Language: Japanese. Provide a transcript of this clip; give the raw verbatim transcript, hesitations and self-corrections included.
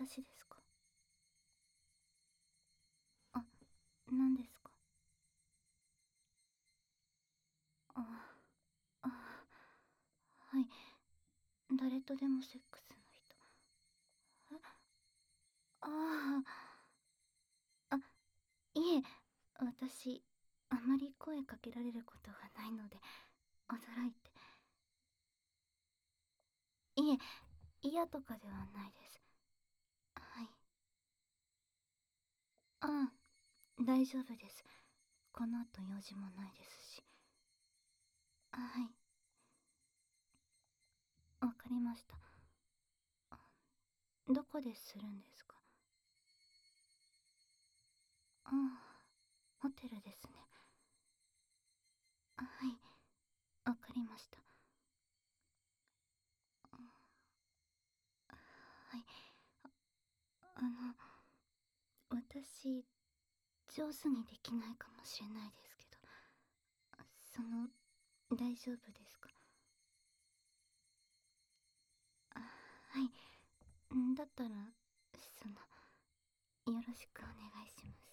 私ですか？あ、何ですか？あ、あ、はい。誰とでもセックスの人。え、ああ、あ、いえ、私、あまり声かけられることがないので、驚いて。いえ、嫌とかではないです。はい。ああ、大丈夫です。この後用事もないですし。はい。わかりました。どこでするんですか？ああ、ホテルですね。はい、わかりました。はい。あの、私、上手にできないかもしれないですけど、その、大丈夫ですか？あ、はい。んだったら、その、よろしくお願いします。